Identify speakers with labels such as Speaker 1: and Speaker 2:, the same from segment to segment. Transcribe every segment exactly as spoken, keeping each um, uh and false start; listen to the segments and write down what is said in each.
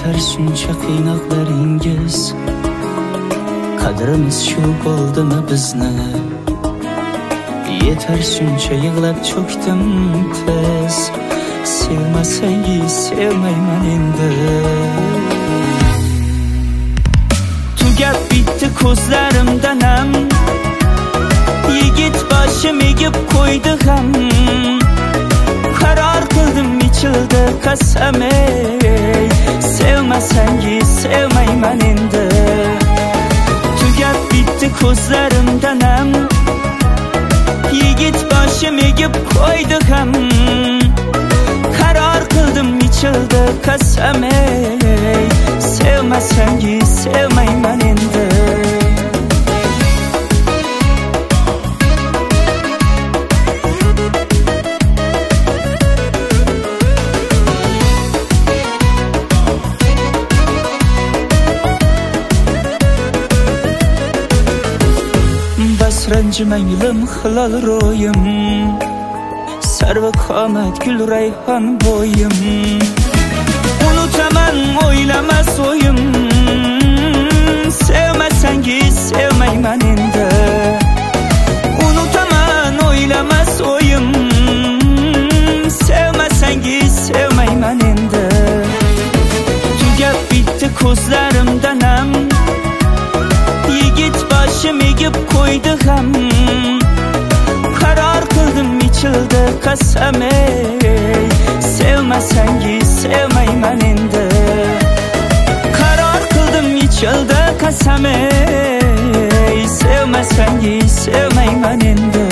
Speaker 1: yetar shuncha qiynoqlaringiz. Qadrimiz shu bo'ldimi bizni? Yetar shuncha yig'lab cho'kdim tez. Sevmasangiz sevmayman endi. Tugab bitdi ko'zlarimda nam. Yigit boshim egib qo'ydi ham. Qaror qildim ichildi qasam ey. Sevmasangiz sevmayman endi. Tugab bitdi ko'zlarimda nam. Yigit boshim egib qo'ydi ham. Qaror qildim ichildi qasam ey. Sevmasangiz sevmayman endi. Ranjimanglim hilol ro'yim, sarva qomat gul rayhon bo'yim. Unutaman o'ylamas o'yim. Sevmasangiz sevmayman endi. Unutaman o'ylamas o'yim. Sevmasangiz sevmayman endi. Tugab bitdi ko'zlarimda nam. Yigit boshim egib qo'ydi ham. Qaror qildim ichildi qasam ey. Sevmasangiz sevmayman endi. Qaror qildim ichildi qasam ey. Sevmasangiz sevmayman endi.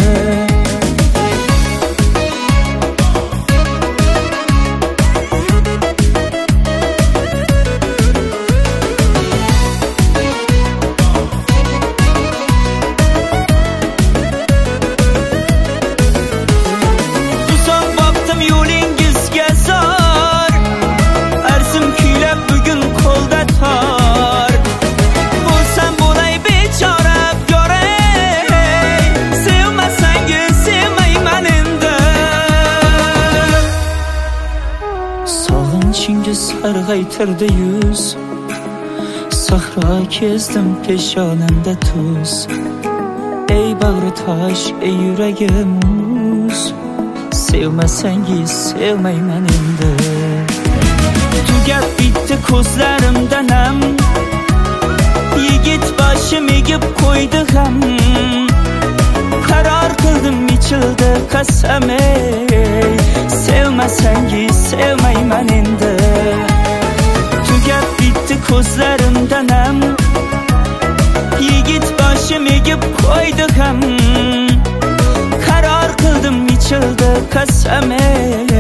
Speaker 1: Sarg'aytirdi yuz. Sahro kezdim peshonamda tuz. Ey bag'ri tosh, ey yuragim muz. Sevmasangiz sevmayman endi. Tugab bitdi ko'zlarimda nam. Yigit boshim egib qo'ydi ham. Qaror qildim ichildi qasam ey. Sevmasangiz sevmayman endi. Tugab bitdi ko'zlarimda nam. Yigit boshim egib qo'ydi ham. Qaror qildim ichildi qasam ey.